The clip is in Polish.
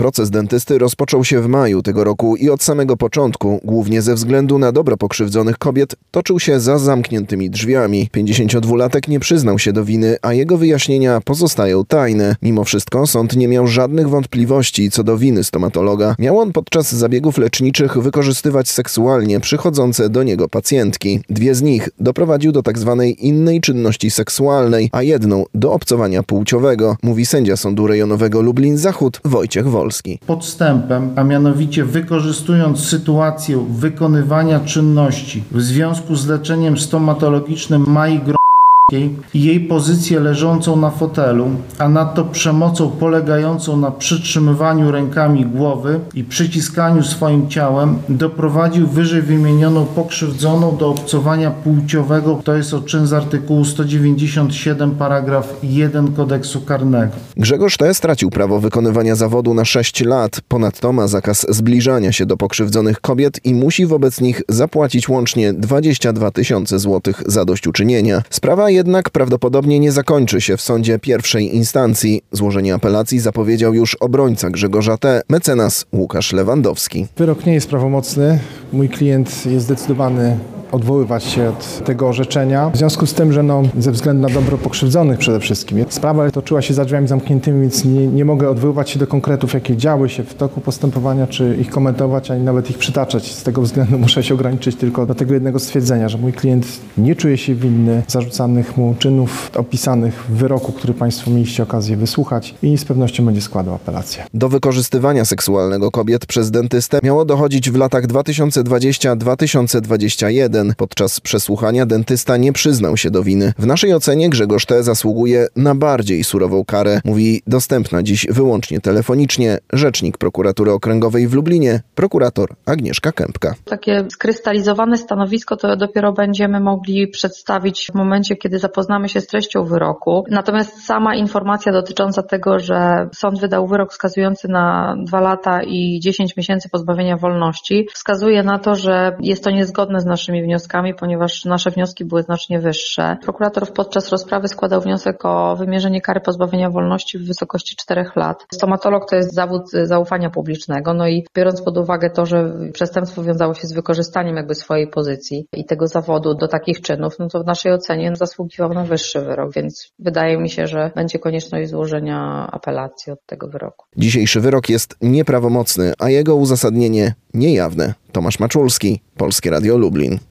Proces dentysty rozpoczął się w maju tego roku i od samego początku, głównie ze względu na dobro pokrzywdzonych kobiet, toczył się za zamkniętymi drzwiami. 52-latek nie przyznał się do winy, a jego wyjaśnienia pozostają tajne. Mimo wszystko sąd nie miał żadnych wątpliwości co do winy stomatologa. Miał on podczas zabiegów leczniczych wykorzystywać seksualnie przychodzące do niego pacjentki. 2 z nich doprowadził do tzw. innej czynności seksualnej, a jedną do obcowania płciowego, mówi sędzia Sądu Rejonowego Lublin-Zachód Wojciech Wolski. Podstępem, a mianowicie wykorzystując sytuację wykonywania czynności w związku z leczeniem stomatologicznym Mai i jej pozycję leżącą na fotelu, a nadto przemocą polegającą na przytrzymywaniu rękami głowy i przyciskaniu swoim ciałem, doprowadził wyżej wymienioną pokrzywdzoną do obcowania płciowego, to jest o czyn z artykułu 197 paragraf 1 Kodeksu Karnego. Grzegorz T. stracił prawo wykonywania zawodu na 6 lat. Ponadto ma zakaz zbliżania się do pokrzywdzonych kobiet i musi wobec nich zapłacić łącznie 22 000 złotych zadośćuczynienia. Sprawa jednak prawdopodobnie nie zakończy się w sądzie pierwszej instancji. Złożenie apelacji zapowiedział już obrońca Grzegorza T., mecenas Łukasz Lewandowski. Wyrok nie jest prawomocny. Mój klient jest zdecydowany odwoływać się od tego orzeczenia. W związku z tym, że ze względu na dobro pokrzywdzonych przede wszystkim. Sprawa toczyła się za drzwiami zamkniętymi, więc nie mogę odwoływać się do konkretów, jakie działy się w toku postępowania, czy ich komentować, ani nawet ich przytaczać. Z tego względu muszę się ograniczyć tylko do tego jednego stwierdzenia, że mój klient nie czuje się winny zarzucanych mu czynów opisanych w wyroku, który Państwo mieliście okazję wysłuchać i z pewnością będzie składał apelację. Do wykorzystywania seksualnego kobiet przez dentystę miało dochodzić w latach 2020-2021. Podczas przesłuchania dentysta nie przyznał się do winy. W naszej ocenie Grzegorz T. zasługuje na bardziej surową karę, mówi dostępna dziś wyłącznie telefonicznie rzecznik Prokuratury Okręgowej w Lublinie, prokurator Agnieszka Kępka. Takie skrystalizowane stanowisko to dopiero będziemy mogli przedstawić w momencie, kiedy zapoznamy się z treścią wyroku. Natomiast sama informacja dotycząca tego, że sąd wydał wyrok wskazujący na 2 lata i 10 miesięcy pozbawienia wolności, wskazuje na to, że jest to niezgodne z naszymi wnioskami, ponieważ nasze wnioski były znacznie wyższe. Prokurator podczas rozprawy składał wniosek o wymierzenie kary pozbawienia wolności w wysokości 4 lat. Stomatolog to jest zawód zaufania publicznego, no i biorąc pod uwagę to, że przestępstwo wiązało się z wykorzystaniem swojej pozycji i tego zawodu do takich czynów, no to w naszej ocenie zasługiwał na wyższy wyrok, więc wydaje mi się, że będzie konieczność złożenia apelacji od tego wyroku. Dzisiejszy wyrok jest nieprawomocny, a jego uzasadnienie niejawne. Tomasz Maczulski, Polskie Radio Lublin.